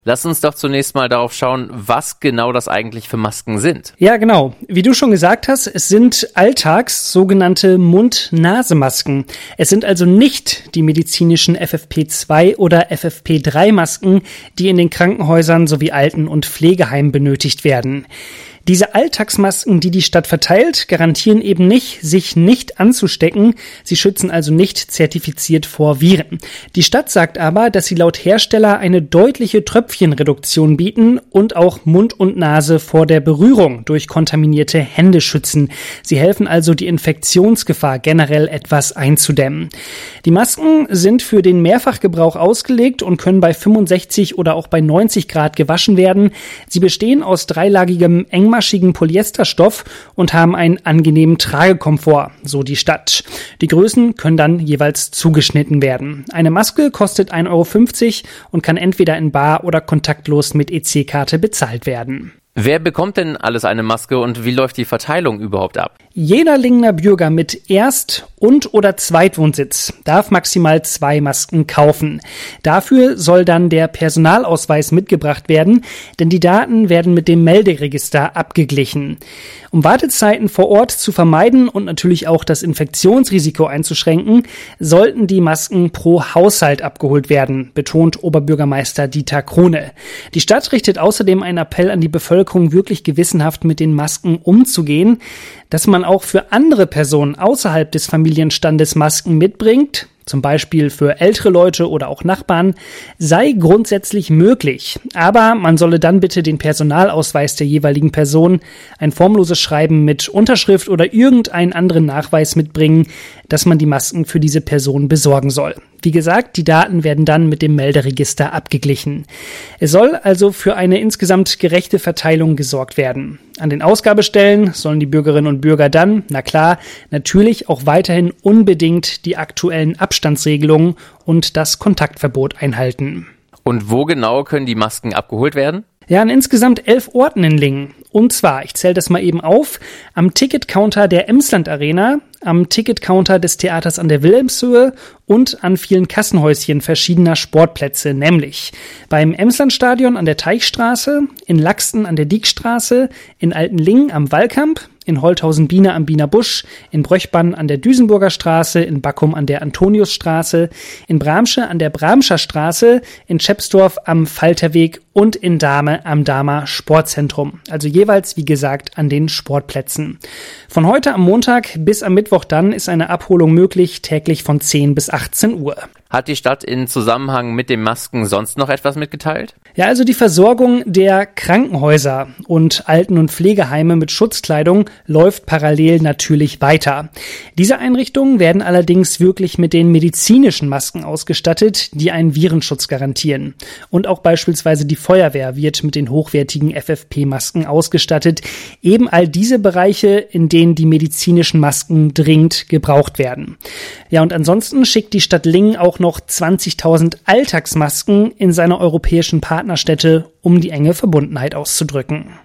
Lass uns doch zunächst mal darauf schauen, was genau das eigentlich für Masken sind. Ja, genau. Wie du schon gesagt hast, es sind sogenannte Mund-Nase-Masken. Es sind also nicht die medizinischen FFP2 oder FFP3-Masken, die in den Krankenhäusern sowie Alten- und Pflegeheimen benötigt werden. Diese Alltagsmasken, die die Stadt verteilt, garantieren eben nicht, sich nicht anzustecken. Sie schützen also nicht zertifiziert vor Viren. Die Stadt sagt aber, dass sie laut Hersteller eine deutliche Tröpfchenreduktion bieten und auch Mund und Nase vor der Berührung durch kontaminierte Hände schützen. Sie helfen also, die Infektionsgefahr generell etwas einzudämmen. Die Masken sind für den Mehrfachgebrauch ausgelegt und können bei 65 oder auch bei 90 Grad gewaschen werden. Sie bestehen aus dreilagigem engmaschigen Polyesterstoff und haben einen angenehmen Tragekomfort, so die Stadt. Die Größen können dann jeweils zugeschnitten werden. Eine Maske kostet 1,50 € und kann entweder in bar oder kontaktlos mit EC-Karte bezahlt werden. Wer bekommt denn alles eine Maske und wie läuft die Verteilung überhaupt ab? Jeder Lingener Bürger mit Erst- und oder Zweitwohnsitz darf maximal 2 Masken kaufen. Dafür soll dann der Personalausweis mitgebracht werden, denn die Daten werden mit dem Melderegister abgeglichen. Um Wartezeiten vor Ort zu vermeiden und natürlich auch das Infektionsrisiko einzuschränken, sollten die Masken pro Haushalt abgeholt werden, betont Oberbürgermeister Dieter Krone. Die Stadt richtet außerdem einen Appell an die Bevölkerung, wirklich gewissenhaft mit den Masken umzugehen, dass man auch für andere Personen außerhalb des Familienstandes Masken mitbringt, zum Beispiel für ältere Leute oder auch Nachbarn, sei grundsätzlich möglich. Aber man solle dann bitte den Personalausweis der jeweiligen Person, ein formloses Schreiben mit Unterschrift oder irgendeinen anderen Nachweis mitbringen, dass man die Masken für diese Person besorgen soll. Wie gesagt, die Daten werden dann mit dem Melderegister abgeglichen. Es soll also für eine insgesamt gerechte Verteilung gesorgt werden. An den Ausgabestellen sollen die Bürgerinnen und Bürger dann, na klar, natürlich auch weiterhin unbedingt die aktuellen Abstandsregelungen und das Kontaktverbot einhalten. Und wo genau können die Masken abgeholt werden? Ja, an insgesamt 11 Orten in Lingen. Und zwar, ich zähle das mal eben auf, am Ticketcounter der Emsland Arena, am Ticketcounter des Theaters an der Wilhelmshöhe und an vielen Kassenhäuschen verschiedener Sportplätze, nämlich beim Emslandstadion an der Teichstraße, in Laxten an der Diekstraße, in Altenlingen am Wallkamp, in Holthausen-Biene am Biener Busch, in Bröchbann an der Duisenburger Straße, in Backum an der Antoniusstraße, in Bramsche an der Bramscher Straße, in Schepsdorf am Falterweg und in Dahme am Dahmer Sportzentrum. Also jeweils, wie gesagt, an den Sportplätzen. Von heute am Montag bis am Mittwoch dann ist eine Abholung möglich, täglich von 10 bis 18 Uhr. Hat die Stadt in Zusammenhang mit den Masken sonst noch etwas mitgeteilt? Ja, also die Versorgung der Krankenhäuser und Alten- und Pflegeheime mit Schutzkleidung läuft parallel natürlich weiter. Diese Einrichtungen werden allerdings wirklich mit den medizinischen Masken ausgestattet, die einen Virenschutz garantieren. Und auch beispielsweise die Feuerwehr wird mit den hochwertigen FFP-Masken ausgestattet. Eben all diese Bereiche, in denen die medizinischen Masken dringend gebraucht werden. Ja, und ansonsten schickt die Stadt Lingen auch noch 20.000 Alltagsmasken in seine europäischen Partnerstädte, um die enge Verbundenheit auszudrücken.